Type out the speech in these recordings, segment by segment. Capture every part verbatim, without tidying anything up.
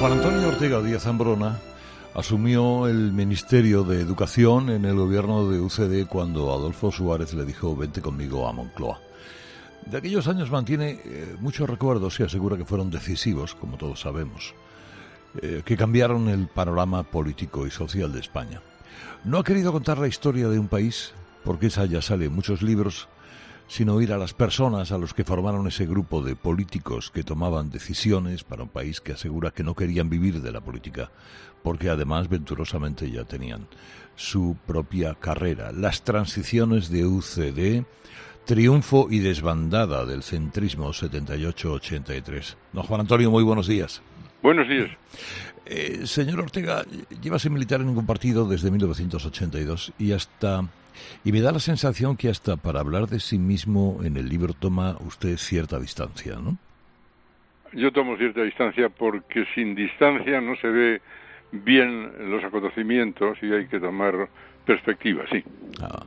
Juan Antonio Ortega Díaz Ambrona asumió el Ministerio de Educación en el gobierno de U C D cuando Adolfo Suárez le dijo vente conmigo a Moncloa. De aquellos años mantiene eh, muchos recuerdos y asegura que fueron decisivos, como todos sabemos, eh, que cambiaron el panorama político y social de España. No ha querido contar la historia de un país, porque esa ya sale en muchos libros, sino ir a las personas, a los que formaron ese grupo de políticos que tomaban decisiones para un país que asegura que no querían vivir de la política, porque además venturosamente ya tenían su propia carrera. Las transiciones de U C D, triunfo y desbandada del centrismo setenta y ocho ochenta y tres. Don Juan Antonio, muy buenos días. Buenos días. Eh, señor Ortega, lleva sin militar en ningún partido desde mil novecientos ochenta y dos y hasta... Y me da la sensación que hasta para hablar de sí mismo en el libro toma usted cierta distancia, ¿no? Yo tomo cierta distancia porque sin distancia no se ve bien los acontecimientos y hay que tomar perspectiva, sí. Ah.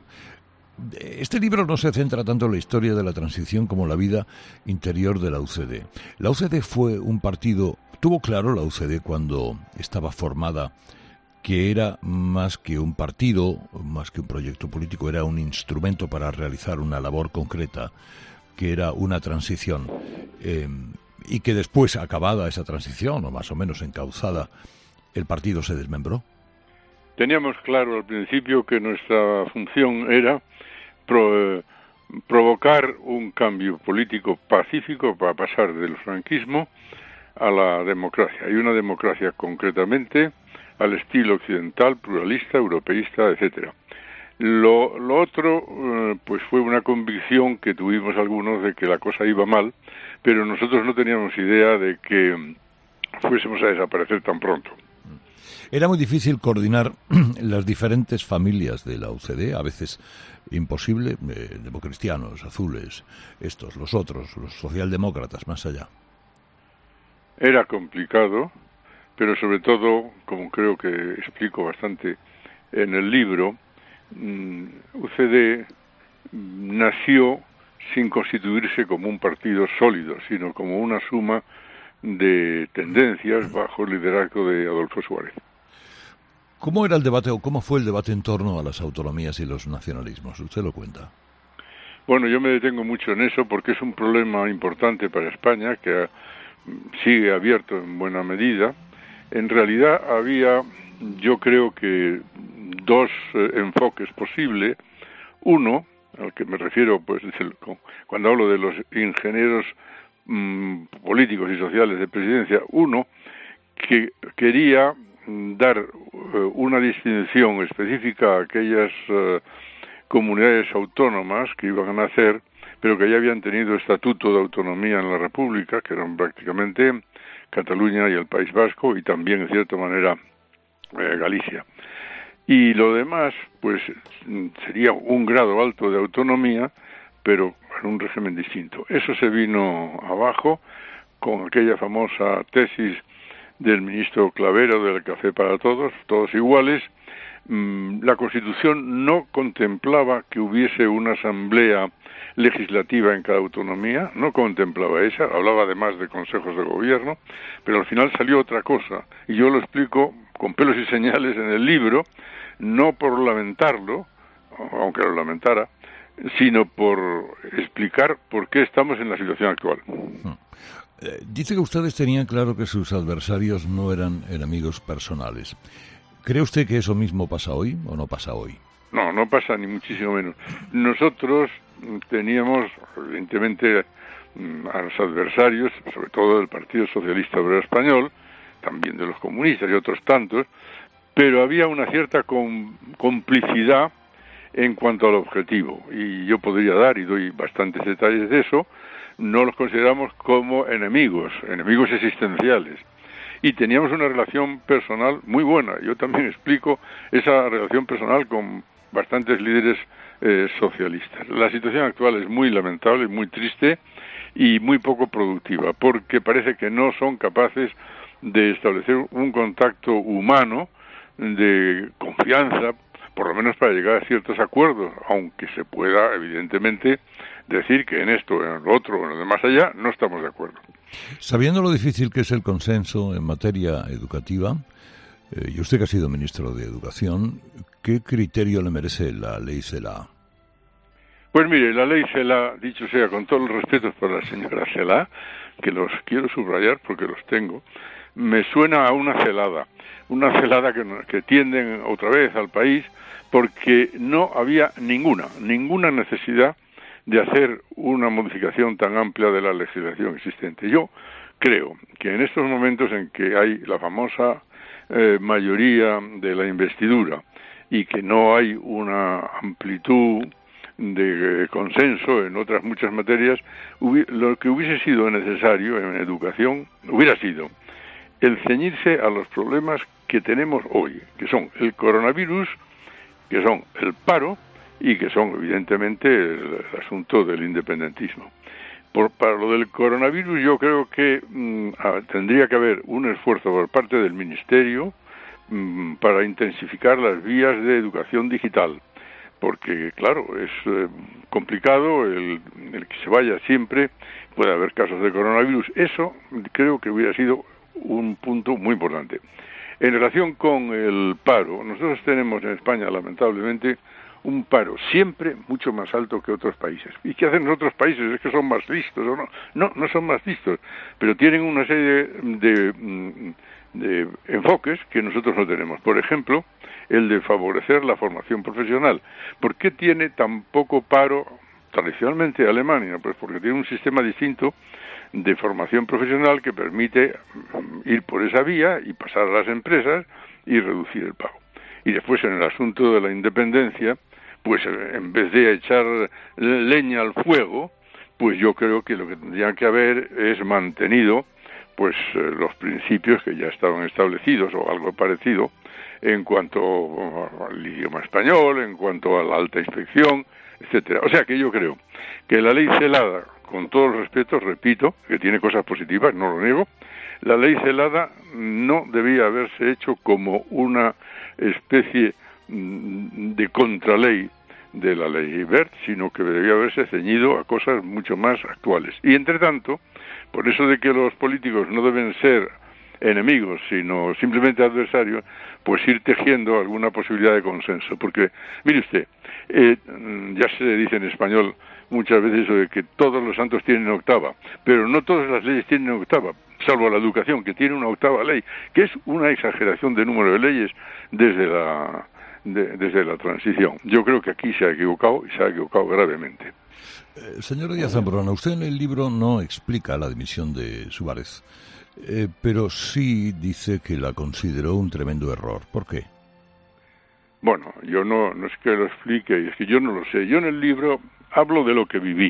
Este libro no se centra tanto en la historia de la transición como en la vida interior de la U C D. La U C D fue un partido... Tuvo claro la U C D cuando estaba formada que era más que un partido, más que un proyecto político, era un instrumento para realizar una labor concreta, que era una transición, eh, y que después, acabada esa transición, o más o menos encauzada, el partido se desmembró. Teníamos claro al principio que nuestra función era pro, eh, provocar un cambio político pacífico para pasar del franquismo a la democracia, y una democracia concretamente al estilo occidental, pluralista, europeísta, etcétera. Lo, lo otro, eh, pues fue una convicción que tuvimos algunos de que la cosa iba mal, pero nosotros no teníamos idea de que fuésemos a desaparecer tan pronto. Era muy difícil coordinar las diferentes familias de la U C D, a veces imposible, eh, democristianos, azules, estos, los otros, los socialdemócratas, más allá. Era complicado, pero sobre todo, como creo que explico bastante en el libro, U C D nació sin constituirse como un partido sólido, sino como una suma de tendencias bajo el liderazgo de Adolfo Suárez. ¿Cómo era el debate o cómo fue el debate en torno a las autonomías y los nacionalismos? ¿Usted lo cuenta? Bueno, yo me detengo mucho en eso porque es un problema importante para España que sigue abierto en buena medida. En realidad había, yo creo que dos eh, enfoques posibles. Uno, al que me refiero, pues cuando hablo de los ingenieros mmm, políticos y sociales de presidencia, uno que quería dar eh, una distinción específica a aquellas eh, comunidades autónomas que iban a nacer, pero que ya habían tenido estatuto de autonomía en la República, que eran prácticamente Cataluña y el País Vasco, y también, en cierta manera, eh, Galicia. Y lo demás, pues, sería un grado alto de autonomía, pero en un régimen distinto. Eso se vino abajo con aquella famosa tesis del ministro Clavero del Café para Todos, todos iguales. La Constitución no contemplaba que hubiese una asamblea legislativa en cada autonomía, no contemplaba esa, hablaba además de consejos de gobierno, pero al final salió otra cosa, y yo lo explico con pelos y señales en el libro, no por lamentarlo, aunque lo lamentara, sino por explicar por qué estamos en la situación actual. Eh, dice que ustedes tenían claro que sus adversarios no eran enemigos personales. ¿Cree usted que eso mismo pasa hoy o no pasa hoy? No, no pasa ni muchísimo menos. Nosotros teníamos, evidentemente, a los adversarios, sobre todo del Partido Socialista Obrero Español, también de los comunistas y otros tantos, pero había una cierta com- complicidad en cuanto al objetivo. Y yo podría dar, y doy bastantes detalles de eso, no los consideramos como enemigos, enemigos existenciales. Y teníamos una relación personal muy buena. Yo también explico esa relación personal con bastantes líderes eh, socialistas. La situación actual es muy lamentable, muy triste y muy poco productiva, porque parece que no son capaces de establecer un contacto humano de confianza, por lo menos para llegar a ciertos acuerdos, aunque se pueda, evidentemente, decir que en esto, en lo otro, en lo de más allá, no estamos de acuerdo. Sabiendo lo difícil que es el consenso en materia educativa, eh, y usted que ha sido ministro de Educación, ¿qué criterio le merece la ley CELA? Pues mire, la ley CELA, dicho sea con todos los respetos para la señora CELA, que los quiero subrayar porque los tengo, me suena a una celada, una celada que, que tienden otra vez al país porque no había ninguna, ninguna necesidad de hacer una modificación tan amplia de la legislación existente. Yo creo que en estos momentos en que hay la famosa eh, mayoría de la investidura y que no hay una amplitud de eh, consenso en otras muchas materias, lo que hubiese sido necesario en educación hubiera sido el ceñirse a los problemas que tenemos hoy, que son el coronavirus, que son el paro y que son evidentemente el, el asunto del independentismo. Por, para lo del coronavirus yo creo que mmm, tendría que haber un esfuerzo por parte del Ministerio mmm, para intensificar las vías de educación digital, porque claro, es eh, complicado el, el que se vaya siempre, puede haber casos de coronavirus, eso creo que hubiera sido un punto muy importante. En relación con el paro, nosotros tenemos en España lamentablemente un paro siempre mucho más alto que otros países. ¿Y qué hacen los otros países? ¿Es que son más listos o no? No, no son más listos, pero tienen una serie de, de, de enfoques que nosotros no tenemos. Por ejemplo, el de favorecer la formación profesional. ¿Por qué tiene tan poco paro tradicionalmente Alemania? Pues porque tiene un sistema distinto de formación profesional que permite ir por esa vía y pasar a las empresas y reducir el pago. Y después en el asunto de la independencia, pues en vez de echar leña al fuego, pues yo creo que lo que tendría que haber es mantenido pues los principios que ya estaban establecidos o algo parecido en cuanto al idioma español, en cuanto a la alta inspección, etcétera. O sea que yo creo que la ley celada, con todos los respetos, repito, que tiene cosas positivas, no lo niego, la ley celada no debía haberse hecho como una especie de contraley de la ley Wert, sino que debía haberse ceñido a cosas mucho más actuales. Y entre tanto, por eso de que los políticos no deben ser enemigos, sino simplemente adversarios, pues ir tejiendo alguna posibilidad de consenso. Porque, mire usted, eh, ya se dice en español muchas veces eso de que todos los santos tienen octava, pero no todas las leyes tienen octava, salvo la educación, que tiene una octava ley, que es una exageración de número de leyes desde la de, desde la transición. Yo creo que aquí se ha equivocado y se ha equivocado gravemente. Eh, señor Díaz Zambrona, usted en el libro no explica la dimisión de Suárez, eh, pero sí dice que la consideró un tremendo error. ¿Por qué? Bueno, yo no, no es que lo explique, es que yo no lo sé. Yo en el libro hablo de lo que viví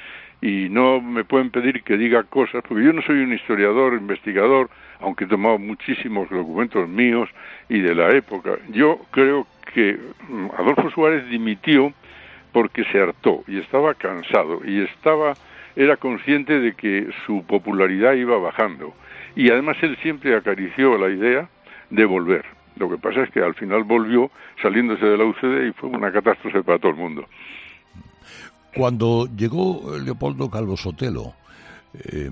y no me pueden pedir que diga cosas, porque yo no soy un historiador, investigador, aunque he tomado muchísimos documentos míos y de la época. Yo creo que Adolfo Suárez dimitió porque se hartó y estaba cansado y estaba era consciente de que su popularidad iba bajando y además él siempre acarició la idea de volver. Lo que pasa es que al final volvió saliéndose de la U C D y fue una catástrofe para todo el mundo. Cuando llegó Leopoldo Calvo Sotelo, eh,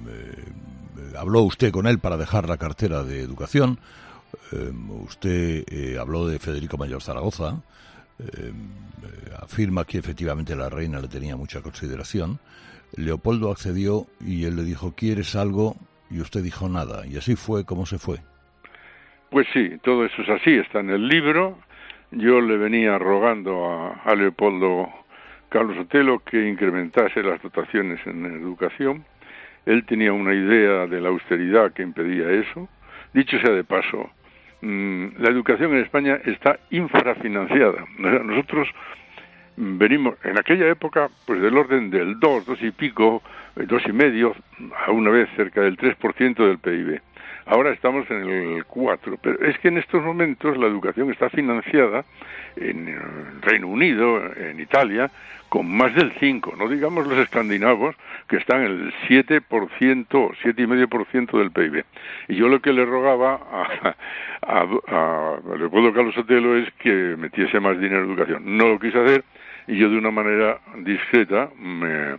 eh, habló usted con él para dejar la cartera de Educación, eh, usted eh, habló de Federico Mayor Zaragoza, eh, afirma que efectivamente la reina le tenía mucha consideración. Leopoldo accedió y él le dijo, ¿quieres algo? Y usted dijo nada, y así fue como se fue. Pues sí, todo eso es así, está en el libro. Yo le venía rogando a, a Leopoldo Calvo Sotelo que incrementase las dotaciones en educación. Él tenía una idea de la austeridad que impedía eso. Dicho sea de paso, mmm, la educación en España está infrafinanciada. Nosotros venimos, en aquella época, pues del orden del dos, dos y pico, dos y medio, a una vez cerca del tres por ciento del P I B. Ahora estamos en el cuatro, pero es que en estos momentos la educación está financiada en el Reino Unido, en Italia, con más del cinco, no digamos los escandinavos, que están en el siete por ciento, siete coma cinco por ciento del P I B. Y yo lo que le rogaba a, a, a Leopoldo Calvo Sotelo es que metiese más dinero en educación. No lo quise hacer y yo de una manera discreta me,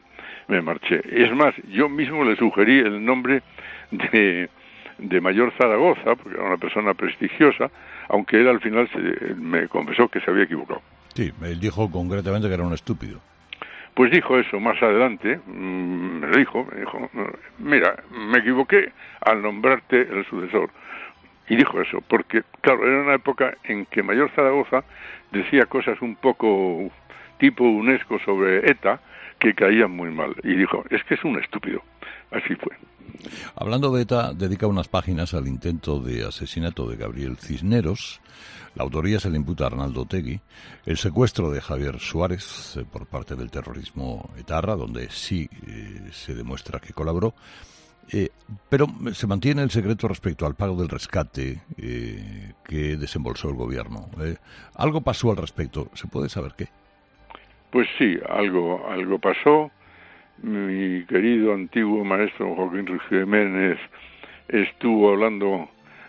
me marché. Es más, yo mismo le sugerí el nombre de, de Mayor Zaragoza, porque era una persona prestigiosa, aunque él al final se, me confesó que se había equivocado. Sí, él dijo concretamente que era un estúpido. Pues dijo eso más adelante, me lo dijo, me dijo, mira, me equivoqué al nombrarte el sucesor. Y dijo eso, porque, claro, era una época en que Mayor Zaragoza decía cosas un poco tipo UNESCO sobre ETA, que caían muy mal. Y dijo, es que es un estúpido. Así fue. Hablando de ETA, dedica unas páginas al intento de asesinato de Gabriel Cisneros. La autoría se le imputa a Arnaldo Otegi. El secuestro de Javier Suárez eh, por parte del terrorismo etarra, donde sí eh, se demuestra que colaboró. Eh, pero se mantiene el secreto respecto al pago del rescate eh, que desembolsó el gobierno. Eh, algo pasó al respecto. ¿Se puede saber qué? Pues sí, algo, algo pasó. Mi querido antiguo maestro Joaquín Ruggiero Jiménez estuvo hablando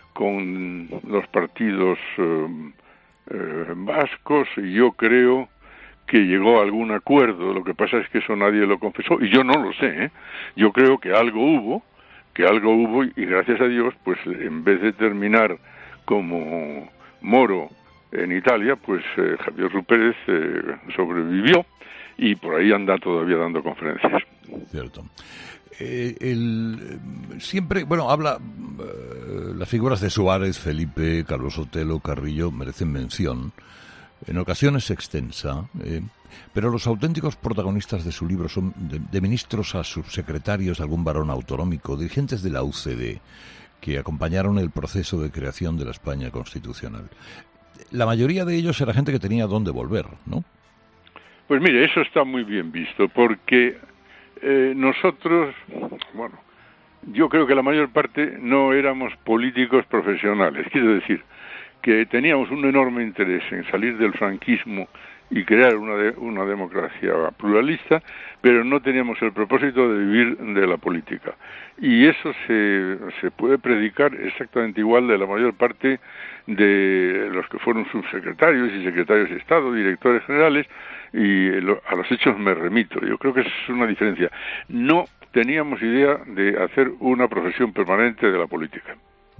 con los partidos eh, eh, vascos y yo creo que llegó a algún acuerdo. Lo que pasa es que eso nadie lo confesó y yo no lo sé, ¿eh? Yo creo que algo hubo, que algo hubo y gracias a Dios, pues en vez de terminar como Moro en Italia, pues eh, Javier Rupérez eh, sobrevivió y por ahí anda todavía dando conferencias. Cierto. Eh, el, siempre, bueno, habla, eh, las figuras de Suárez, Felipe, Carlos Sotelo, Carrillo merecen mención. En ocasiones extensa, eh, pero los auténticos protagonistas de su libro son de, de ministros a subsecretarios, algún varón autonómico, dirigentes de la U C D, que acompañaron el proceso de creación de la España constitucional. La mayoría de ellos era gente que tenía dónde volver, ¿no? Pues mire, eso está muy bien visto, porque eh, nosotros, bueno, yo creo que la mayor parte no éramos políticos profesionales, quiero decir, que teníamos un enorme interés en salir del franquismo y crear una, de, una democracia pluralista, pero no teníamos el propósito de vivir de la política. Y eso se, se puede predicar exactamente igual de la mayor parte de los que fueron subsecretarios y secretarios de Estado, directores generales, y lo, a los hechos me remito. Yo creo que esa es una diferencia. No teníamos idea de hacer una profesión permanente de la política.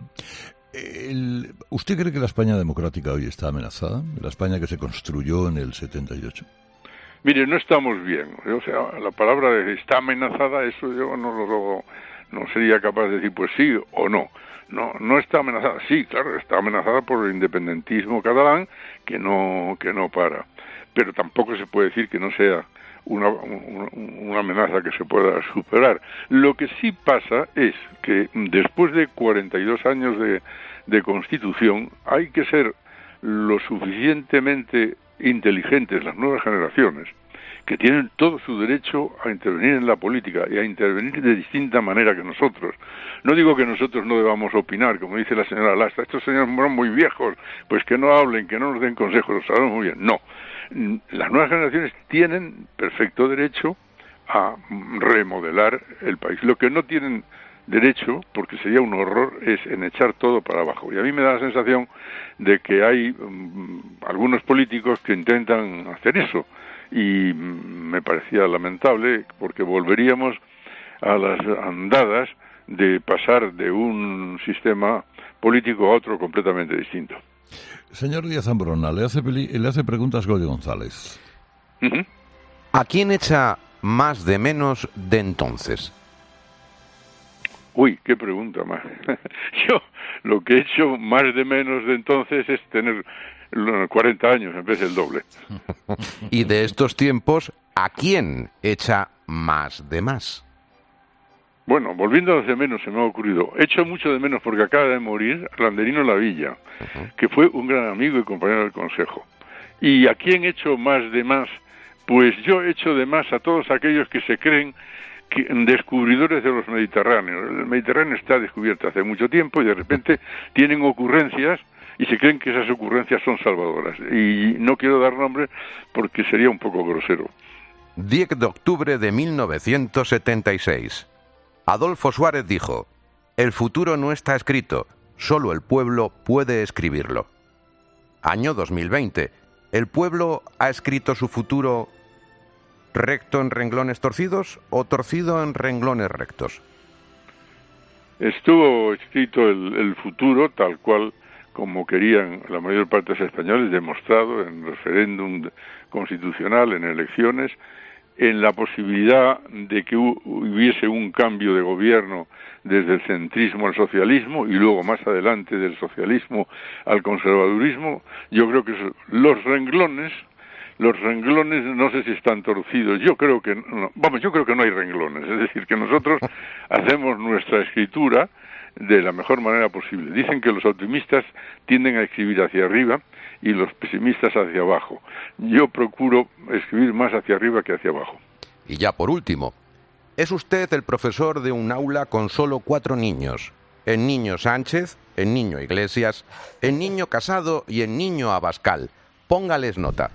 El, ¿Usted cree que la España democrática hoy está amenazada? ¿La España que se construyó en el setenta y ocho? Mire, no estamos bien. O sea, la palabra de está amenazada, eso yo no lo no sería capaz de decir pues sí o no. No, no está amenazada. Sí, claro, está amenazada por el independentismo catalán que no que no para. Pero tampoco se puede decir que no sea una, una, una amenaza que se pueda superar. Lo que sí pasa es que después de cuarenta y dos años de, de Constitución hay que ser lo suficientemente inteligentes las nuevas generaciones que tienen todo su derecho a intervenir en la política y a intervenir de distinta manera que nosotros. No digo que nosotros no debamos opinar, como dice la señora Lastra, estos señores son muy viejos, pues que no hablen, que no nos den consejos, lo sabemos muy bien. No, las nuevas generaciones tienen perfecto derecho a remodelar el país. Lo que no tienen derecho, porque sería un horror, es en echar todo para abajo. Y a mí me da la sensación de que hay um, algunos políticos que intentan hacer eso. Y me parecía lamentable porque volveríamos a las andadas de pasar de un sistema político a otro completamente distinto. Señor Díaz Ambrona, le hace, peli- le hace preguntas Goyo González. Uh-huh. ¿A quién echa más de menos de entonces? Uy, qué pregunta más. Yo lo que he hecho más de menos de entonces es tener cuarenta años en vez del doble. Y de estos tiempos, ¿a quién echa más de más? Bueno, volviendo a los de menos, se me ha ocurrido. Echo mucho de menos porque acaba de morir Landerino Lavilla, uh-huh. que fue un gran amigo y compañero del Consejo. ¿Y a quién echo más de más? Pues yo echo de más a todos aquellos que se creen que, descubridores de los Mediterráneos. El Mediterráneo está descubierto hace mucho tiempo y de repente tienen ocurrencias y se creen que esas ocurrencias son salvadoras. Y no quiero dar nombre porque sería un poco grosero. diez de octubre de mil novecientos setenta y seis. Adolfo Suárez dijo: el futuro no está escrito, solo el pueblo puede escribirlo. Año dos mil veinte. ¿El pueblo ha escrito su futuro ¿Recto en renglones torcidos o torcido en renglones rectos? Estuvo escrito el, el futuro tal cual como querían la mayor parte de los españoles, demostrado en referéndum constitucional, en elecciones, en la posibilidad de que hubiese un cambio de gobierno desde el centrismo al socialismo y luego más adelante del socialismo al conservadurismo. Yo creo que los renglones, los renglones no sé si están torcidos, yo creo que no, vamos, yo creo que no hay renglones, es decir, que nosotros hacemos nuestra escritura de la mejor manera posible. Dicen que los optimistas tienden a escribir hacia arriba y los pesimistas hacia abajo. Yo procuro escribir más hacia arriba que hacia abajo. Y ya por último, es usted el profesor de un aula con solo cuatro niños. El niño Sánchez, el niño Iglesias, el niño Casado y el niño Abascal. Póngales nota.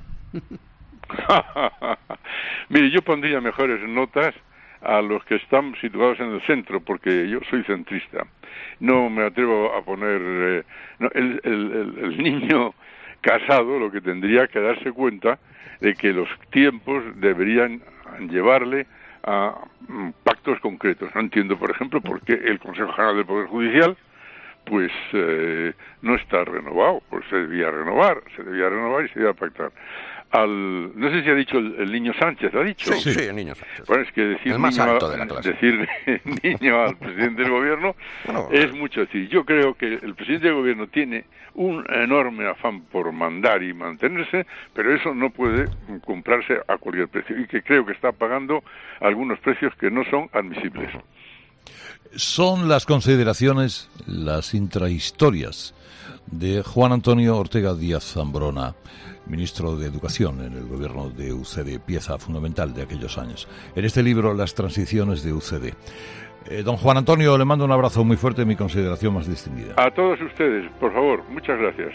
Mire, yo pondría mejores notas a los que están situados en el centro, porque yo soy centrista. No me atrevo a poner... Eh, no, el, el, el, el niño Casado lo que tendría que darse cuenta de que los tiempos deberían llevarle a mm, pactos concretos. No entiendo, por ejemplo, por qué el Consejo General del Poder Judicial pues eh, no está renovado, pues se debía renovar, se debía renovar y se debía pactar. Al, no sé si ha dicho el, el niño Sánchez, ¿ha dicho? Sí, sí, el niño Sánchez. Bueno, es que decir, el más niño, alto de la clase. decir niño al presidente del gobierno bueno, es mucho decir. Yo creo que el presidente del gobierno tiene un enorme afán por mandar y mantenerse, pero eso no puede comprarse a cualquier precio y que creo que está pagando algunos precios que no son admisibles. Son las consideraciones, las intrahistorias de Juan Antonio Ortega Díaz Zambrona, ministro de Educación en el gobierno de U C D, pieza fundamental de aquellos años. En este libro, Las transiciones de U C D. Eh, don Juan Antonio, le mando un abrazo muy fuerte, mi consideración más distinguida. A todos ustedes, por favor, muchas gracias.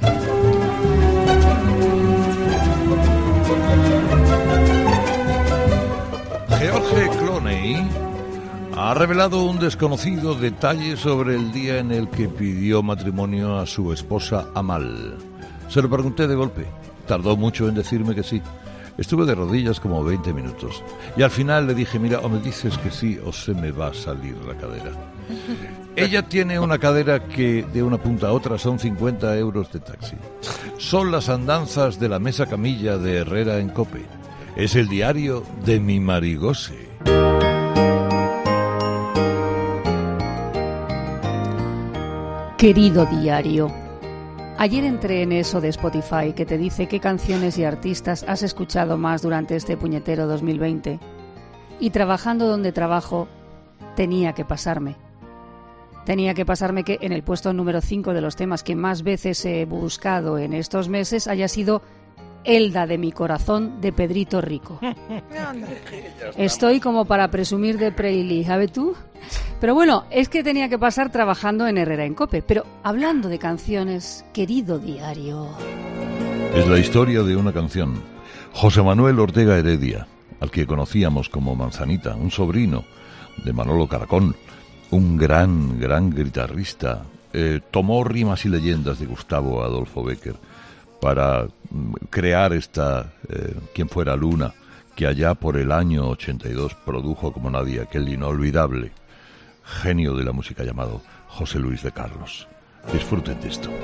George Clooney ha revelado un desconocido detalle sobre el día en el que pidió matrimonio a su esposa Amal. Se lo pregunté de golpe. Tardó mucho en decirme que sí. Estuve de rodillas como veinte minutos. Y al final le dije, mira, o me dices que sí o se me va a salir la cadera. Ella tiene una cadera que de una punta a otra son cincuenta euros de taxi. Son las andanzas de la mesa camilla de Herrera en COPE. Es el diario de mi Marigose. Querido diario, ayer entré en eso de Spotify que te dice qué canciones y artistas has escuchado más durante este puñetero dos mil veinte. Y trabajando donde trabajo, tenía que pasarme. Tenía que pasarme que en el puesto número cinco de los temas que más veces he buscado en estos meses haya sido Elda de mi corazón de Pedrito Rico. Estoy como para presumir de Preili, ¿sabes tú? Pero bueno, es que tenía que pasar trabajando en Herrera en COPE. Pero hablando de canciones, querido diario... Es la historia de una canción. José Manuel Ortega Heredia, al que conocíamos como Manzanita, un sobrino de Manolo Caracol, un gran, gran guitarrista, eh, tomó rimas y leyendas de Gustavo Adolfo Bécquer para mm, crear esta eh, Quien fuera Luna, que allá por el año ochenta y dos produjo como nadie aquel inolvidable genio de la música llamado José Luis de Carlos. Disfruten de esto.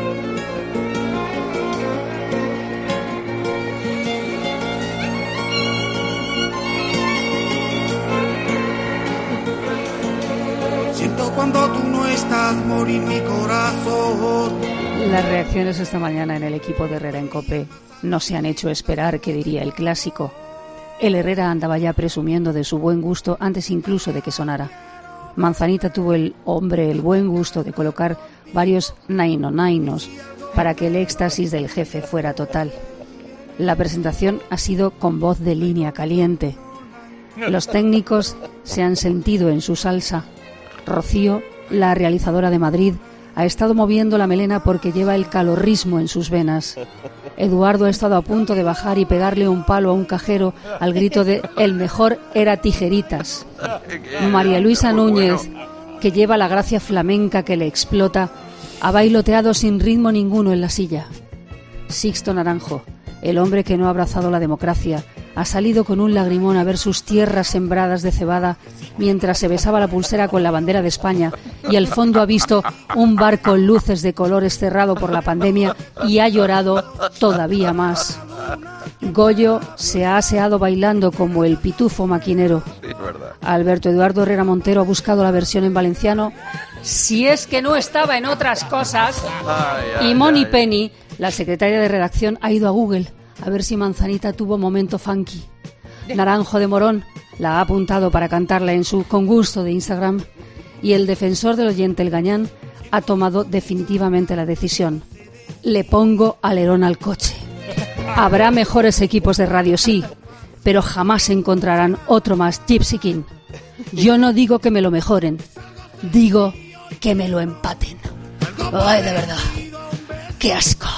Siento cuando tú no estás morir mi corazón. Las reacciones esta mañana en el equipo de Herrera en COPE no se han hecho esperar, que diría el clásico. El Herrera andaba ya presumiendo de su buen gusto antes incluso de que sonara. Manzanita tuvo el hombre el buen gusto de colocar varios naino nainos para que el éxtasis del jefe fuera total. La presentación ha sido con voz de línea caliente. Los técnicos se han sentido en su salsa. Rocío, la realizadora de Madrid, ha estado moviendo la melena porque lleva el calorrismo en sus venas. Eduardo ha estado a punto de bajar y pegarle un palo a un cajero al grito de «El mejor era Tijeritas». María Luisa Núñez, que lleva la gracia flamenca que le explota, ha bailoteado sin ritmo ninguno en la silla. Sixto Naranjo, el hombre que no ha abrazado la democracia, ha salido con un lagrimón a ver sus tierras sembradas de cebada mientras se besaba la pulsera con la bandera de España y al fondo ha visto un bar con luces de colores cerrado por la pandemia y ha llorado todavía más. Goyo se ha aseado bailando como el pitufo maquinero. Alberto Eduardo Herrera Montero ha buscado la versión en valenciano, si es que no estaba en otras cosas. Y Moni Penny, la secretaria de redacción, ha ido a Google a ver si Manzanita tuvo momento funky. Naranjo de Morón la ha apuntado para cantarla en su Con Gusto de Instagram. Y el defensor del oyente, el Gañán, ha tomado definitivamente la decisión. Le pongo alerón al coche. Habrá mejores equipos de radio, sí, pero jamás encontrarán otro más Gypsy King. Yo no digo que me lo mejoren, digo que me lo empaten. Ay, de verdad, qué asco.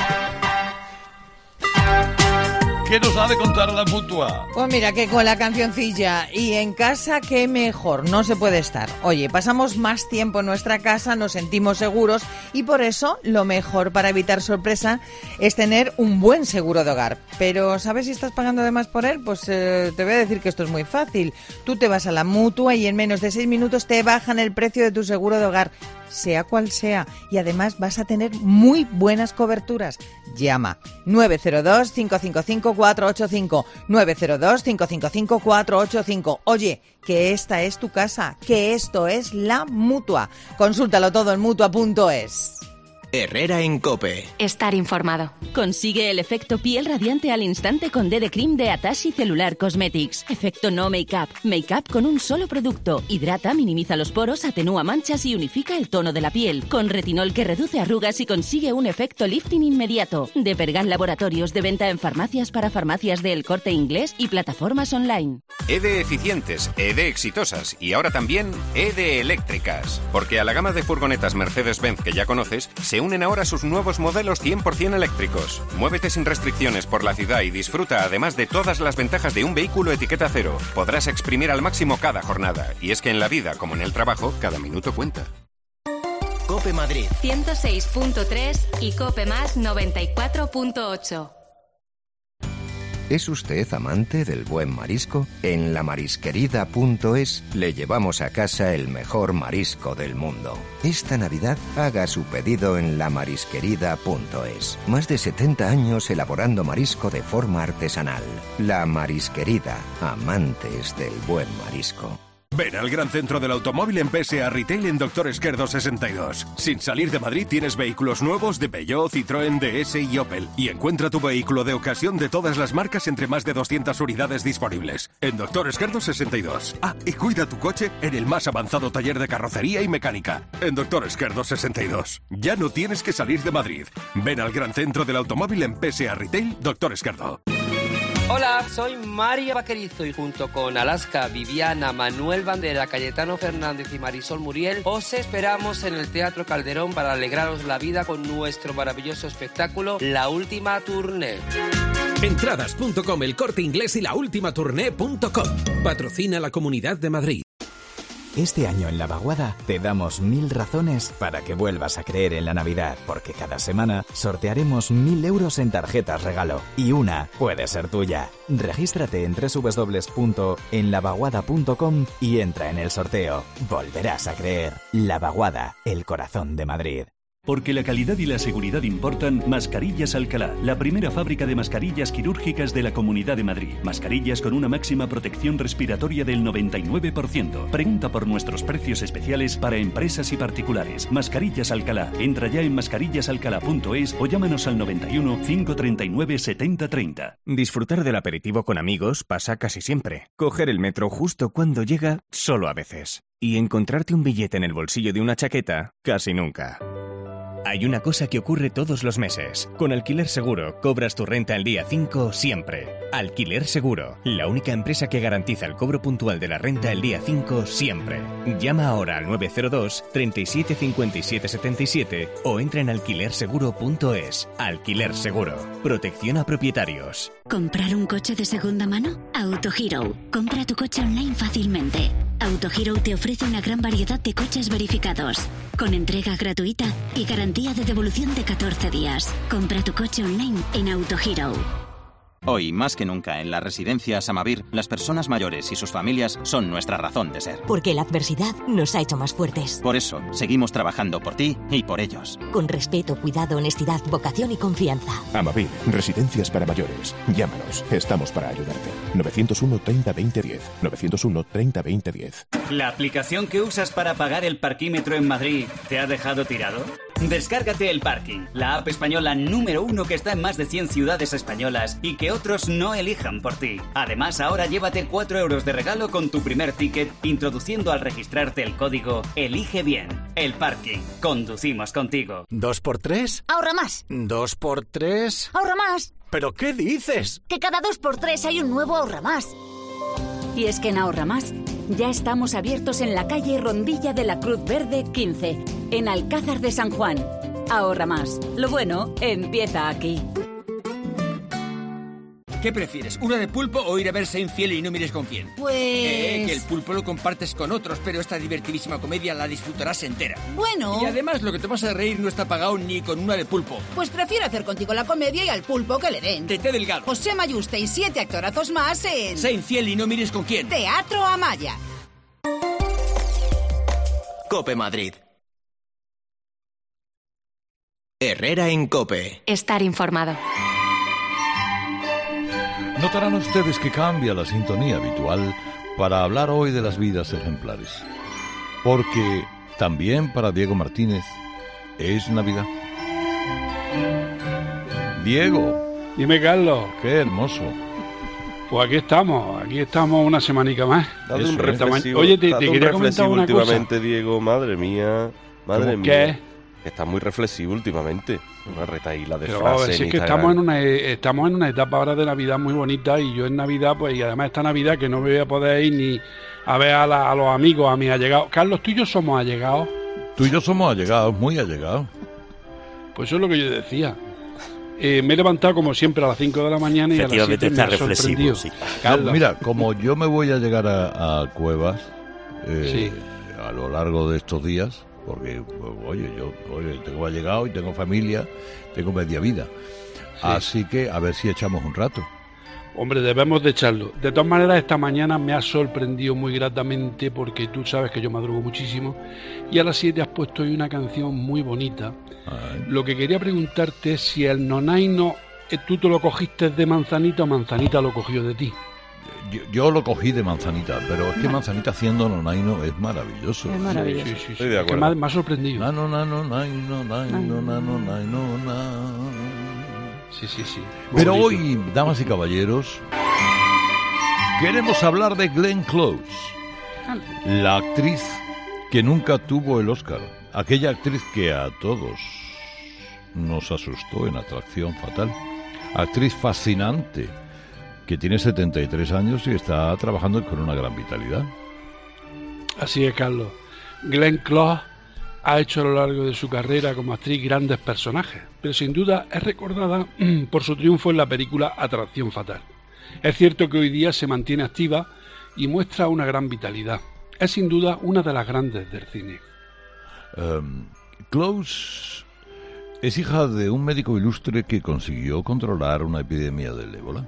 ¿Qué nos ha de contar la Mutua? Pues mira, que con la cancioncilla y en casa, qué mejor, no se puede estar. Oye, pasamos más tiempo en nuestra casa, nos sentimos seguros y por eso lo mejor para evitar sorpresa es tener un buen seguro de hogar. Pero ¿sabes si estás pagando de más por él? Pues eh, te voy a decir que esto es muy fácil. Tú te vas a la Mutua y en menos de seis minutos te bajan el precio de tu seguro de hogar, sea cual sea, y además vas a tener muy buenas coberturas. Llama nueve cero dos, cinco cinco cinco, cuatro ocho cinco, nueve cero dos, cinco cinco cinco, cuatro ocho cinco. Oye, que esta es tu casa, que esto es la Mutua. Consúltalo todo en mutua punto es. Herrera en COPE. Estar informado. Consigue el efecto piel radiante al instante con D D Cream de Atashi Cellular Cosmetics. Efecto no make-up. Make-up con un solo producto. Hidrata, minimiza los poros, atenúa manchas y unifica el tono de la piel. Con retinol que reduce arrugas y consigue un efecto lifting inmediato. De Pergal Laboratorios, de venta en farmacias para farmacias de El Corte Inglés y plataformas online. E D eficientes, E D exitosas y ahora también E D eléctricas. Porque a la gama de furgonetas Mercedes-Benz que ya conoces, se unen ahora sus nuevos modelos cien por ciento eléctricos. Muévete sin restricciones por la ciudad y disfruta además de todas las ventajas de un vehículo etiqueta cero. Podrás exprimir al máximo cada jornada. Y es que en la vida, como en el trabajo, cada minuto cuenta. COPE Madrid ciento seis punto tres y COPE Más noventa y cuatro punto ocho. ¿Es usted amante del buen marisco? En la marisquerida punto es le llevamos a casa el mejor marisco del mundo. Esta Navidad haga su pedido en la marisquerida punto es. Más de setenta años elaborando marisco de forma artesanal. La Marisquerida, amantes del buen marisco. Ven al gran centro del automóvil en P S A Retail en Doctor Esquerdo sesenta y dos. Sin salir de Madrid tienes vehículos nuevos de Peugeot, Citroën, D S y Opel. Y encuentra tu vehículo de ocasión de todas las marcas entre más de doscientas unidades disponibles. En Doctor Esquerdo sesenta y dos. Ah, y cuida tu coche en el más avanzado taller de carrocería y mecánica. En Doctor Esquerdo sesenta y dos. Ya no tienes que salir de Madrid. Ven al gran centro del automóvil en P S A Retail Doctor Esquerdo. Hola, soy María Vaquerizo y junto con Alaska, Viviana, Manuel Bandera, Cayetano Fernández y Marisol Muriel os esperamos en el Teatro Calderón para alegraros la vida con nuestro maravilloso espectáculo La Última Tournée. Entradas punto com, El Corte Inglés y la última tournée punto com. Patrocina la Comunidad de Madrid. Este año en La Vaguada te damos mil razones para que vuelvas a creer en la Navidad, porque cada semana sortearemos mil euros en tarjetas regalo y una puede ser tuya. Regístrate en doble u doble u doble u punto en la vaguada punto com y entra en el sorteo. Volverás a creer. La Vaguada, el corazón de Madrid. Porque la calidad y la seguridad importan, Mascarillas Alcalá, la primera fábrica de mascarillas quirúrgicas de la Comunidad de Madrid. Mascarillas con una máxima protección respiratoria del noventa y nueve por ciento. Pregunta por nuestros precios especiales para empresas y particulares. Mascarillas Alcalá. Entra ya en mascarillas alcalá punto es o llámanos al noventa y uno, cinco treinta y nueve, setenta treinta. Disfrutar del aperitivo con amigos pasa casi siempre. Coger el metro justo cuando llega, solo a veces. Y encontrarte un billete en el bolsillo de una chaqueta, casi nunca. Hay una cosa que ocurre todos los meses. Con Alquiler Seguro, cobras tu renta el día cinco siempre. Alquiler Seguro, la única empresa que garantiza el cobro puntual de la renta el día cinco siempre. Llama ahora al nueve cero dos, treinta y siete, cincuenta y siete, setenta y siete o entra en alquiler seguro punto es. Alquiler Seguro, protección a propietarios. ¿Comprar un coche de segunda mano? AutoHero. Compra tu coche online fácilmente. AutoHero te ofrece una gran variedad de coches verificados, con entrega gratuita y garantía de devolución de catorce días. Compra tu coche online en AutoHero. Hoy, más que nunca, en la residencia Samavir, las personas mayores y sus familias son nuestra razón de ser. Porque la adversidad nos ha hecho más fuertes. Por eso, seguimos trabajando por ti y por ellos. Con respeto, cuidado, honestidad, vocación y confianza. Amavir, residencias para mayores. Llámanos, estamos para ayudarte. novecientos uno, treinta, veinte, diez. novecientos uno, treinta, veinte, diez. ¿La aplicación que usas para pagar el parquímetro en Madrid te ha dejado tirado? Descárgate El Parking, la app española número uno que está en más de cien ciudades españolas y que otros no elijan por ti. Además, ahora llévate cuatro euros de regalo con tu primer ticket introduciendo al registrarte el código Elige Bien. El Parking. Conducimos contigo. ¿Dos por tres? Ahorra más. ¿Dos por tres? Ahorra más. ¿Pero qué dices? Que cada dos por tres hay un nuevo Ahorra Más. Y es que en Ahorra Más ya estamos abiertos en la calle Rondilla de la Cruz Verde quince, en Alcázar de San Juan. Ahorra Más. Lo bueno empieza aquí. ¿Qué prefieres, una de pulpo o ir a verse infiel y no mires con quién? Pues... Eh, que el pulpo lo compartes con otros, pero esta divertidísima comedia la disfrutarás entera. Bueno... Y además lo que te vas a reír no está pagado ni con una de pulpo. Pues prefiero hacer contigo la comedia y al pulpo que le den. Tete Delgado. José Mayuste y siete actorazos más en... Sé infiel y no mires con quién. Teatro Amaya. Cope Madrid. Herrera en Cope. Estar informado. Notarán ustedes que cambia la sintonía habitual para hablar hoy de las vidas ejemplares. Porque también para Diego Martínez es Navidad. Diego. Dime, Carlos. Qué hermoso. Pues aquí estamos, aquí estamos una semanica más. Dale un reflexivo, Oye, te, te dale quería un comentar reflexivo una últimamente, cosa. Diego, madre mía, madre ¿Cómo mía. qué? Estás muy reflexivo últimamente. Una retaíla de Pero frases a ver, si en es que Instagram. estamos en una estamos en una etapa ahora de Navidad muy bonita y yo en Navidad, pues, y además esta Navidad que no me voy a poder ir ni a ver a, la, a los amigos, a mis allegados. Carlos, tú y yo somos allegados. Tú y yo somos allegados, muy allegados. Pues eso es lo que yo decía. Eh, me he levantado como siempre a las cinco de la mañana y a las siete me ha sorprendido. Sí. Carlos, mira, como yo me voy a llegar a, a Cuevas eh, Sí. a lo largo de estos días, porque, pues, oye, yo oye, tengo allegado y tengo familia, tengo media vida. Así que a ver si echamos un rato. Hombre, debemos de echarlo. De todas maneras, esta mañana me ha sorprendido muy gratamente porque tú sabes que yo madrugo muchísimo y a las siete has puesto hoy una canción muy bonita. Ay. Lo que quería preguntarte es si el nonaino eh, tú te lo cogiste de Manzanita o Manzanita lo cogió de ti. Yo, yo lo cogí de Manzanita, pero es que Manzanita haciendo nonaino es maravilloso. Es maravilloso. Sí, sí, sí. Estoy de Es que acuerdo. me ha- me ha sorprendido. Nano, nano, naino, naino, nano, naino, na. Sí, sí, sí. Pero Bonito. hoy, damas y caballeros, queremos hablar de Glenn Close, la actriz que nunca tuvo el Oscar, aquella actriz que a todos nos asustó en Atracción Fatal, actriz fascinante que tiene setenta y tres años y está trabajando con una gran vitalidad. Así es, Carlos. Glenn Close ha hecho a lo largo de su carrera como actriz grandes personajes, pero sin duda es recordada por su triunfo en la película Atracción Fatal. Es cierto que hoy día se mantiene activa y muestra una gran vitalidad. Es sin duda una de las grandes del cine. Um, Close es hija de un médico ilustre que consiguió controlar una epidemia del ébola.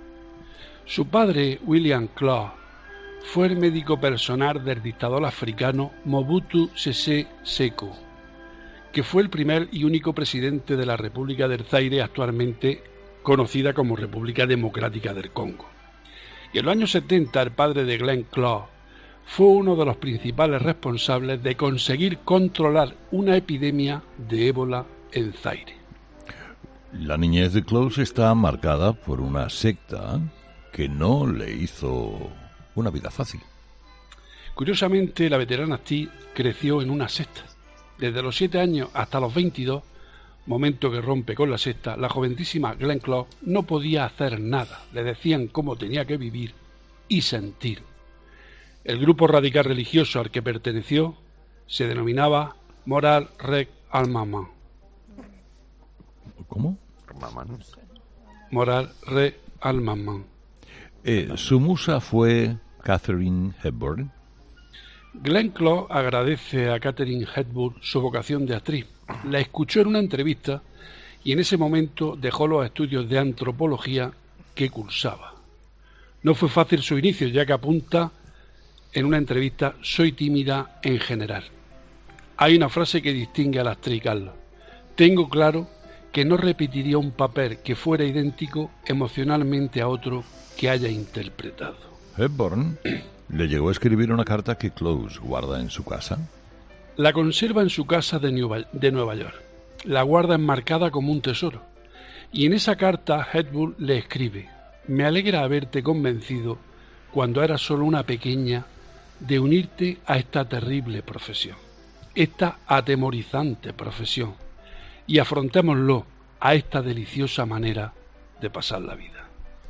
Su padre, William Close, fue el médico personal del dictador africano Mobutu Sese Seko, que fue el primer y único presidente de la República del Zaire, actualmente conocida como República Democrática del Congo. Y en los años setenta el padre de Glenn Close fue uno de los principales responsables de conseguir controlar una epidemia de ébola en Zaire. La niñez de Close está marcada por una secta que no le hizo una vida fácil. Curiosamente, la veterana actriz creció en una secta. Desde los siete años hasta los veintidós, momento que rompe con la secta, la jovencísima Glenn Close no podía hacer nada. Le decían cómo tenía que vivir y sentir. El grupo radical religioso al que perteneció se denominaba Moral Red Al-Mamman. ¿Cómo? Moral Red Al-Mamman. Eh, su musa fue Katharine Hepburn. Glenn Close agradece a Katharine Hepburn su vocación de actriz. La escuchó en una entrevista y en ese momento dejó los estudios de antropología que cursaba. No fue fácil su inicio, ya que apunta en una entrevista: soy tímida en general. Hay una frase que distingue a la actriz, Carlos: tengo claro que no repetiría un papel que fuera idéntico emocionalmente a otro que haya interpretado. Hepburn le llegó a escribir una carta que Close guarda en su casa. La conserva en su casa de Nueva, de Nueva York. La guarda enmarcada como un tesoro. Y en esa carta Hepburn le escribe: me alegra haberte convencido, cuando eras solo una pequeña, de unirte a esta terrible profesión, esta atemorizante profesión, y afrontémoslo a esta deliciosa manera de pasar la vida.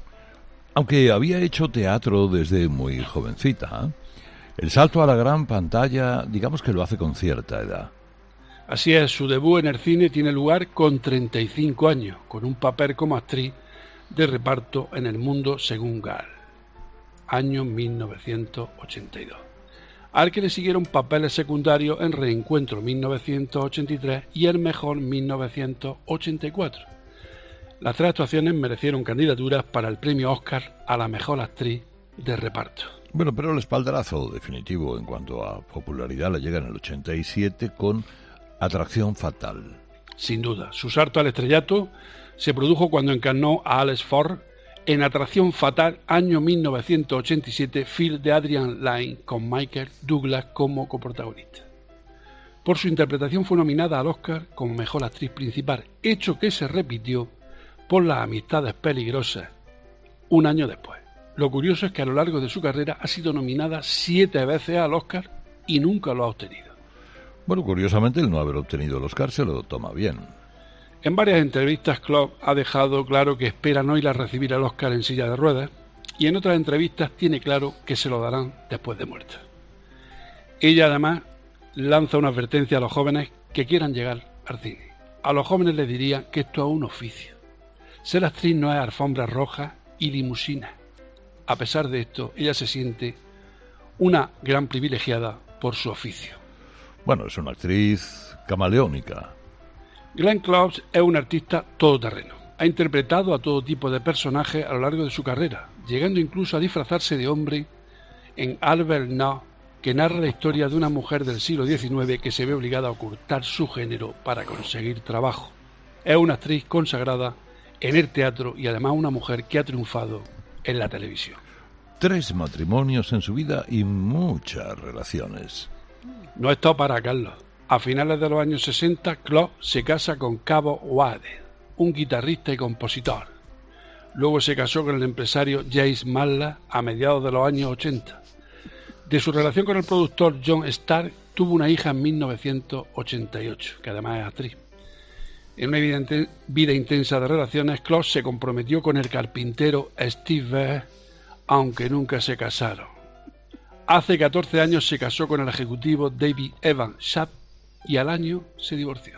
Aunque había hecho teatro desde muy jovencita, el salto a la gran pantalla, digamos que lo hace con cierta edad. Así es, su debut en el cine tiene lugar con treinta y cinco años, con un papel como actriz de reparto en El mundo según Gall, año mil novecientos ochenta y dos, al que le siguieron papeles secundarios en Reencuentro mil novecientos ochenta y tres y El mejor mil novecientos ochenta y cuatro. Las tres actuaciones merecieron candidaturas para el premio Oscar a la mejor actriz de reparto. Bueno, pero el espaldarazo definitivo en cuanto a popularidad le llega en el ochenta y siete con Atracción fatal. Sin duda, su salto al estrellato se produjo cuando encarnó a Alex Ford en Atracción fatal, año mil novecientos ochenta y siete, film de Adrian Lyne, con Michael Douglas como coprotagonista. Por su interpretación fue nominada al Oscar como mejor actriz principal, hecho que se repitió por Las amistades peligrosas un año después. Lo curioso es que a lo largo de su carrera ha sido nominada siete veces al Oscar y nunca lo ha obtenido. Bueno, curiosamente el no haber obtenido el Oscar se lo toma bien. En varias entrevistas Close ha dejado claro que espera no ir a recibir el Oscar en silla de ruedas, y en otras entrevistas tiene claro que se lo darán después de muerta. Ella además lanza una advertencia a los jóvenes que quieran llegar al cine. A los jóvenes les diría que esto es un oficio. Ser actriz no es alfombras rojas y limusinas. A pesar de esto, ella se siente una gran privilegiada por su oficio. Bueno, es una actriz camaleónica. Glenn Close es un artista todoterreno. Ha interpretado a todo tipo de personajes a lo largo de su carrera, llegando incluso a disfrazarse de hombre en Albert No, que narra la historia de una mujer del siglo diecinueve que se ve obligada a ocultar su género para conseguir trabajo. Es una actriz consagrada en el teatro y además una mujer que ha triunfado en la televisión. Tres matrimonios en su vida y muchas relaciones. No es todo para Carlos. A finales de los años sesenta, Close se casa con Cabo Wade, un guitarrista y compositor. Luego se casó con el empresario James Marla a mediados de los años ochenta. De su relación con el productor John Stark tuvo una hija en mil novecientos ochenta y ocho, que además es actriz. En una evidente vida intensa de relaciones, Close se comprometió con el carpintero Steve Bear, aunque nunca se casaron. Hace catorce años se casó con el ejecutivo David Evans Schaap y al año se divorció.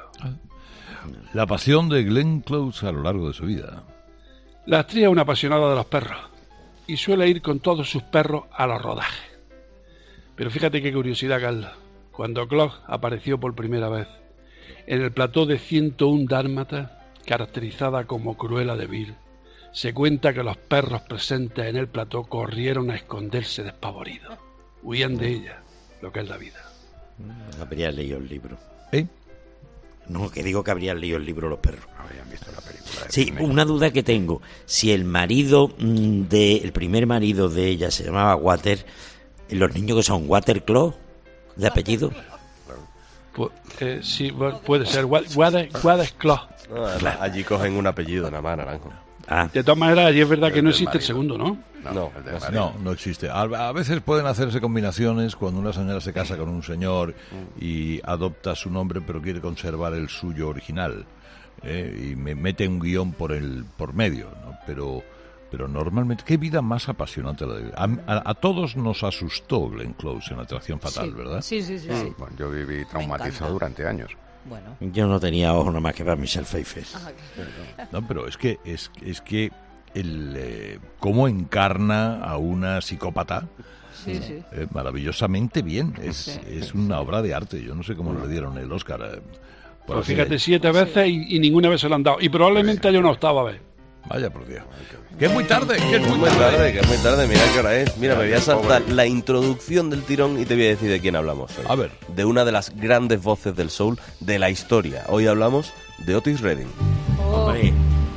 La pasión de Glenn Close a lo largo de su vida. La actriz es una apasionada de los perros y suele ir con todos sus perros a los rodajes. Pero fíjate qué curiosidad, Carlos. Cuando Close apareció por primera vez en el plató de ciento uno Dálmatas, caracterizada como Cruella de Vil, se cuenta que los perros presentes en el plató corrieron a esconderse despavoridos. Huían de ella, lo que es la vida. Habrías leído el libro. ¿Eh? No, que digo que habrían leído el libro los perros. Habrían visto la película. Sí, una duda que tengo. Si el marido de, el primer marido de ella se llamaba Water, ¿los niños que son Waterclaw de apellido? Pu eh, sí, puede ser Waterclaw. No, claro. Allí cogen un apellido nada más, Naranjo. Ah. De todas maneras, allí es verdad que no existe el segundo, ¿no? No, no, no, no existe. A veces pueden hacerse combinaciones cuando una señora se casa con un señor y adopta su nombre pero quiere conservar el suyo original, ¿eh? Y me mete un guión por el por medio, ¿no? Pero pero normalmente, qué vida más apasionante la de a, a, a todos nos asustó Glenn Close en Atracción fatal, sí. ¿verdad? Sí, sí, sí. sí. Bueno, yo viví traumatizado durante años. Bueno. Yo no tenía ojos nada más que para Michelle Pfeiffer. No, pero es que es, es que el eh, cómo encarna a una psicópata sí, sí. Eh, maravillosamente bien. Es, sí. es una obra de arte. Yo no sé cómo le dieron el Oscar. Eh, pues fíjate, siete veces y, y ninguna vez se lo han dado. Y probablemente haya una octava vez. Vaya por Dios. Que es muy tarde, que es muy, muy tarde. tarde. Que es muy tarde, mira qué hora es. Mira, me voy a saltar la introducción del tirón y te voy a decir de quién hablamos hoy. A ver. De una de las grandes voces del soul de la historia. Hoy hablamos de Otis Redding. Hombre.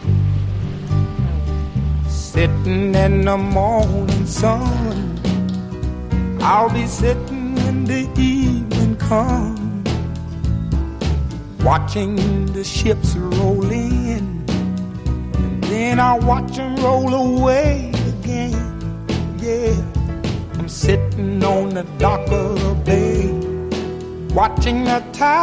Sitting in the morning sun, I'll be sitting when the evening comes, watching the ships roll in, and then I'll watch them roll away again. Yeah, I'm sitting on the dock of the bay, watching the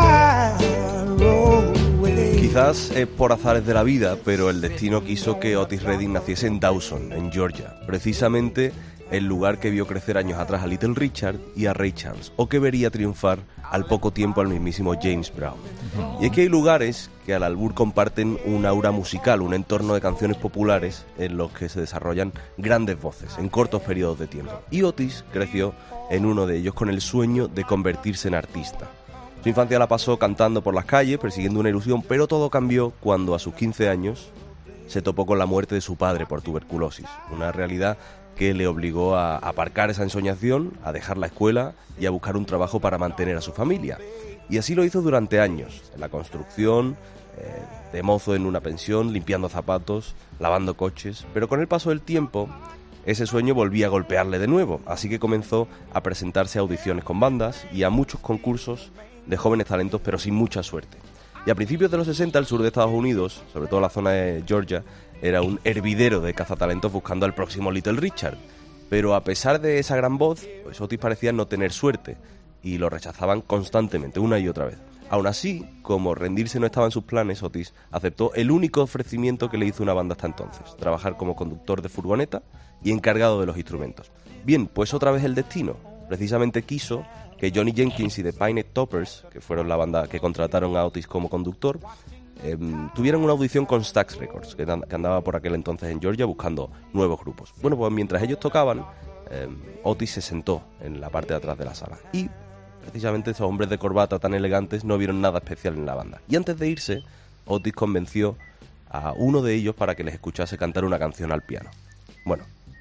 tide roll away. Quizás es por azares de la vida, pero el destino quiso que Otis Redding naciese en Dawson, en Georgia, precisamente el lugar que vio crecer años atrás a Little Richard y a Ray Charles, o que vería triunfar al poco tiempo al mismísimo James Brown. Y es que hay lugares que al albur comparten un aura musical, un entorno de canciones populares en los que se desarrollan grandes voces en cortos periodos de tiempo. Y Otis creció en uno de ellos con el sueño de convertirse en artista. Su infancia la pasó cantando por las calles, persiguiendo una ilusión, pero todo cambió cuando a sus quince años se topó con la muerte de su padre por tuberculosis, una realidad que le obligó a aparcar esa ensoñación, a dejar la escuela y a buscar un trabajo para mantener a su familia. Y así lo hizo durante años, en la construcción, eh, de mozo en una pensión, limpiando zapatos, lavando coches, pero con el paso del tiempo ese sueño volvía a golpearle de nuevo, así que comenzó a presentarse a audiciones con bandas y a muchos concursos de jóvenes talentos, pero sin mucha suerte. Y a principios de los sesenta, el sur de Estados Unidos, sobre todo la zona de Georgia, era un hervidero de cazatalentos buscando al próximo Little Richard. Pero a pesar de esa gran voz, pues Otis parecía no tener suerte, y lo rechazaban constantemente, una y otra vez. Aún así, como rendirse no estaba en sus planes, Otis aceptó el único ofrecimiento que le hizo una banda hasta entonces, trabajar como conductor de furgoneta y encargado de los instrumentos. Bien, pues otra vez el destino. Precisamente quiso que Johnny Jenkins y The Pineapple Toppers, que fueron la banda que contrataron a Otis como conductor, eh, tuvieran una audición con Stax Records, que, que andaba por aquel entonces en Georgia buscando nuevos grupos. Bueno, pues mientras ellos tocaban, eh, Otis se sentó en la parte de atrás de la sala. Y precisamente esos hombres de corbata tan elegantes no vieron nada especial en la banda. Y antes de irse, Otis convenció a uno de ellos para que les escuchase cantar una canción al piano. Bueno,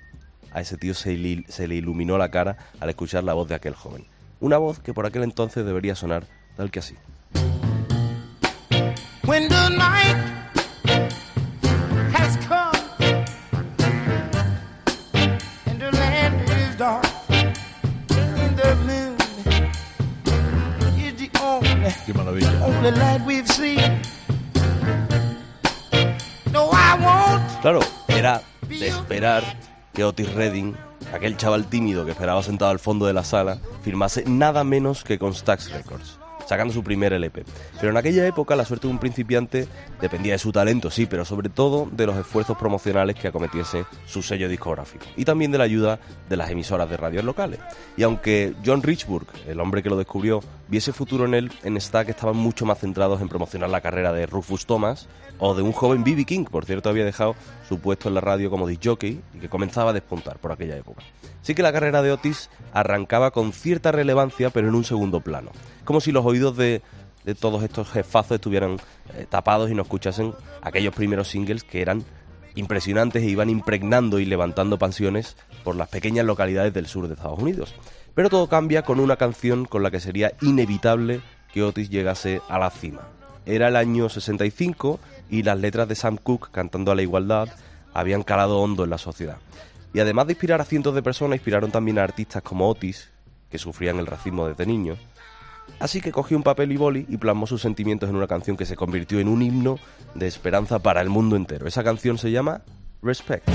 a ese tío se le, se le iluminó la cara al escuchar la voz de aquel joven. Una voz que por aquel entonces debería sonar tal que así. When the night has come and the land is dark and the moon is the only, Qué maravilla. only light we've seen. No, I won't. Claro, era de esperar que Otis Redding, aquel chaval tímido que esperaba sentado al fondo de la sala, firmase nada menos que con Stax Records, sacando su primer L P. Pero en aquella época la suerte de un principiante dependía de su talento, sí, pero sobre todo de los esfuerzos promocionales que acometiese su sello discográfico y también de la ayuda de las emisoras de radios locales. Y aunque John Richburg, el hombre que lo descubrió, viese futuro en él, en Stax estaban mucho más centrados en promocionar la carrera de Rufus Thomas o de un joven B B King, por cierto había dejado su puesto en la radio como disc jockey y que comenzaba a despuntar por aquella época. Sí que la carrera de Otis arrancaba con cierta relevancia, pero en un segundo plano. Como si los oídos de, de todos estos jefazos estuvieran eh, tapados y no escuchasen aquellos primeros singles que eran impresionantes e iban impregnando y levantando pasiones por las pequeñas localidades del sur de Estados Unidos. Pero todo cambia con una canción con la que sería inevitable que Otis llegase a la cima. Era el año sesenta y cinco y las letras de Sam Cooke cantando a la igualdad habían calado hondo en la sociedad. Y además de inspirar a cientos de personas, inspiraron también a artistas como Otis, que sufrían el racismo desde niños. Así que cogió un papel y boli y plasmó sus sentimientos en una canción que se convirtió en un himno de esperanza para el mundo entero. Esa canción se llama Respect.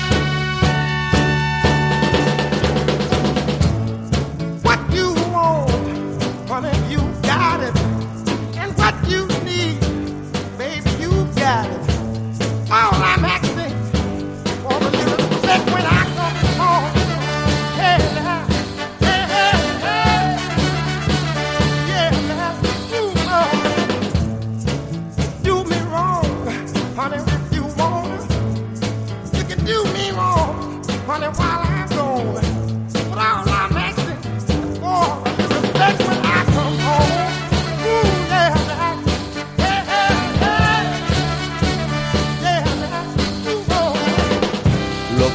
What you want, honey, you got it. And what you need, baby, you got it. All I'm asking for a little respect when I come home. Hey, now, hey, hey, hey. Yeah, now, you know, do me wrong, honey, if you want it. You can do me wrong, honey, while I'm gone. But all I'm asking for a little respect when I come home. Ooh, yeah, now, hey, hey, hey. Yeah, now, you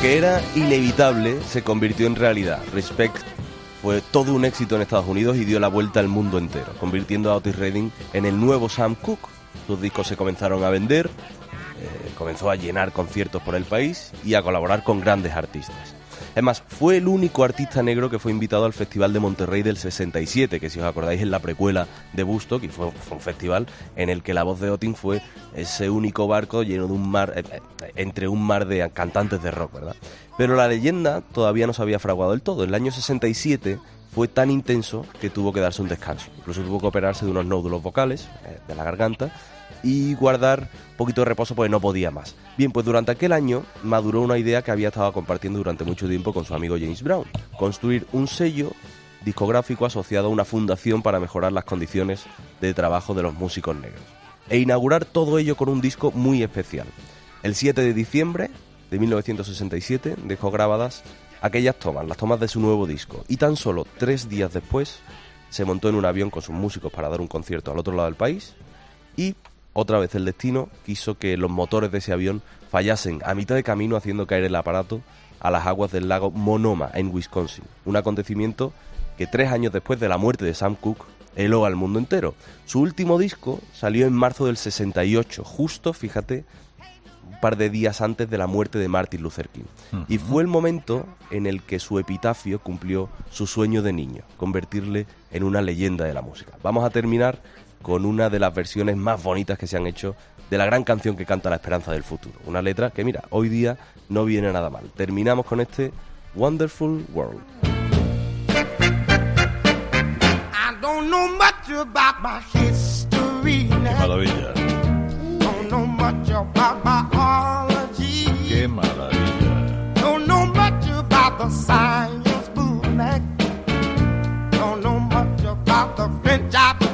que era inevitable se convirtió en realidad. Respect fue todo un éxito en Estados Unidos y dio la vuelta al mundo entero, convirtiendo a Otis Redding en el nuevo Sam Cooke. Sus discos se comenzaron a vender, eh, comenzó a llenar conciertos por el país y a colaborar con grandes artistas. Es más, fue el único artista negro que fue invitado al Festival de Monterrey del sesenta y siete, que si os acordáis es la precuela de Woodstock, y fue, fue un festival en el que la voz de Otis fue ese único barco lleno de un mar, eh, entre un mar de cantantes de rock, ¿verdad? Pero la leyenda todavía no se había fraguado del todo. El año sesenta y siete fue tan intenso que tuvo que darse un descanso. Incluso tuvo que operarse de unos nódulos vocales, eh, de la garganta, y guardar un poquito de reposo porque no podía más. Bien, pues durante aquel año maduró una idea que había estado compartiendo durante mucho tiempo con su amigo James Brown: construir un sello discográfico asociado a una fundación para mejorar las condiciones de trabajo de los músicos negros, e inaugurar todo ello con un disco muy especial. El siete de diciembre de mil novecientos sesenta y siete dejó grabadas aquellas tomas, las tomas de su nuevo disco, y tan solo tres días después se montó en un avión con sus músicos para dar un concierto al otro lado del país, y otra vez el destino quiso que los motores de ese avión fallasen a mitad de camino, haciendo caer el aparato a las aguas del lago Monoma, en Wisconsin. Un acontecimiento que tres años después de la muerte de Sam Cooke heló al mundo entero. Su último disco salió en marzo del sesenta y ocho, justo, fíjate, un par de días antes de la muerte de Martin Luther King. Uh-huh. Y fue el momento en el que su epitafio cumplió su sueño de niño: convertirle en una leyenda de la música. Vamos a terminar con una de las versiones más bonitas que se han hecho de la gran canción que canta la esperanza del futuro. Una letra que, mira, hoy día no viene nada mal. Terminamos con este Wonderful World. I don't know much about my history now. Qué maravilla. Don't know much about biology. Qué maravilla. Don't know much about the science movement. Don't know much about the French alphabet.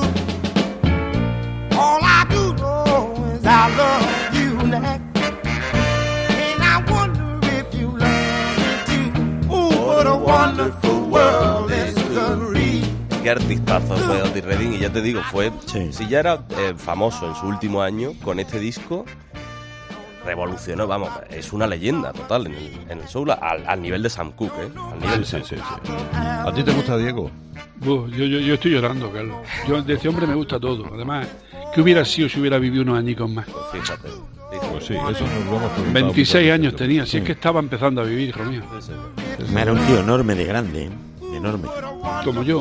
All I do know is I love you, Nick. And I wonder if you love me too. Ooh, what a wonderful world is to be. Qué artistazo fue Otis Redding, y ya te digo, fue, sí. si ya era eh, famoso en su último año, con este disco revolucionó, vamos, es una leyenda total en el, en el soul, al, al nivel de Sam Cooke, ¿eh? Al nivel sí, de sí, sí, sí. ¿A ti te gusta, Diego? Uh, yo, yo, yo estoy llorando, Carlos. Yo, de este hombre me gusta todo. Además, ¿qué hubiera sido si hubiera vivido unos añicos más? Pues fíjate. Pues sí, eso nos lo hemos preguntado. veintiséis años tenía, si es que estaba empezando a vivir, hijo mío. Era un tío enorme de grande, ¿eh? Enorme. Como yo.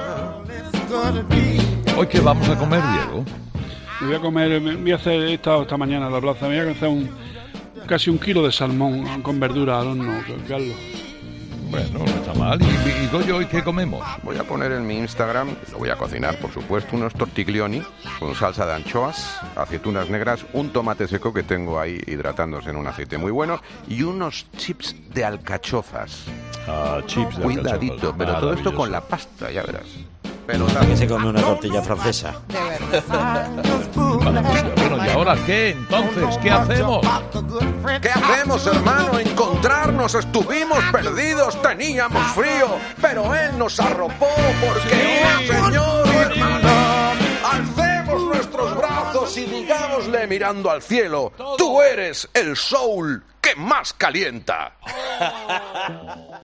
¿Hoy qué vamos a comer, Diego? Me voy a comer, me voy a hacer esta, esta mañana en la plaza, me voy a hacer un, casi un kilo de salmón con verdura al horno, Carlos. Bueno, no está mal. ¿Y, y Goyo, hoy qué comemos? Voy a poner en mi Instagram, lo voy a cocinar, por supuesto, unos tortiglioni con salsa de anchoas, aceitunas negras, un tomate seco que tengo ahí hidratándose en un aceite muy bueno y unos chips de alcachofas. Ah, chips de Cuidadito, alcachofas. pero todo esto con la pasta, ya verás. Pero que se come una tortilla francesa. Bueno, ¿y ahora qué? Entonces, ¿qué hacemos? ¿Qué hacemos, hermano? Encontrarnos, estuvimos perdidos, teníamos frío, pero él nos arropó porque sí, un señor y hermano. Alcemos nuestros brazos y digámosle mirando al cielo: tú eres el soul que más calienta.